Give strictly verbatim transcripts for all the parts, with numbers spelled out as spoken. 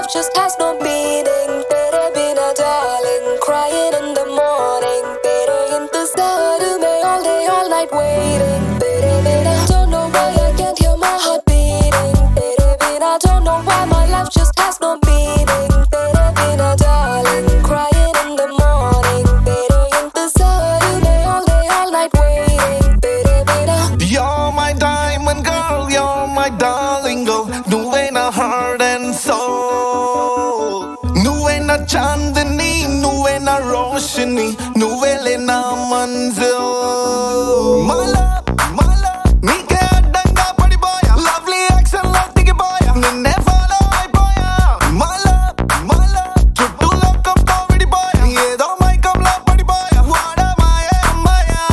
life just has no meaning. तेरे बिना darling, crying in the morning. तेरे इंतजार में all day all night waiting. तेरे बिना don't know why I can't hear my heart beating. तेरे बिना don't know why my life just has no meaning. तेरे बिना darling, crying in the morning. तेरे इंतजार में all day all night waiting. तेरे बिना You're my diamond girl, you're my darling girl. నువ్వే నా heart and soul. నువ్వే నా చాందిని, నువ్వే నా రోషిని, నువ్వేలే నా Manzil. My love, my love, నీకే అడ్డంగా పడిపోయా. Lovely action లో దిగిపోయా, నిన్నే follow అయిపోయా. My love, my love, చుట్టూ లోకంతో విడిపోయా. ఏదో మైకంలో పడిపోయా, వాడమాయే అమ్మాయా.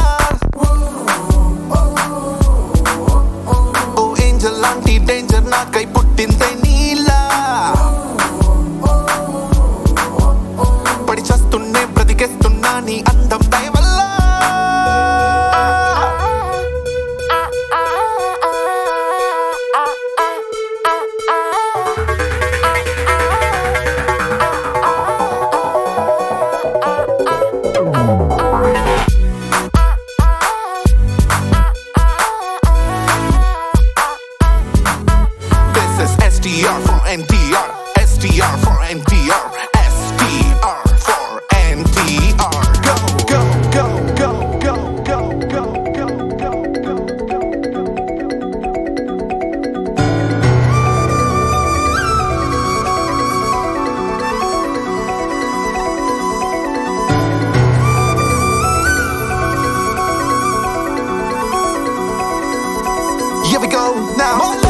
ఓ ఏంజల్ లాంటి డేంజర్ నాకై పుట్టిందే నీలా. పడి చస్తున్నే బ్రతికేస్తున్నా నీ అందం దయ వల్ల. This is S T R for N T R, S T R for N T R, S T R for N T R. Go, go, go, go, go, go, go, go, go, go, go. Here we go now.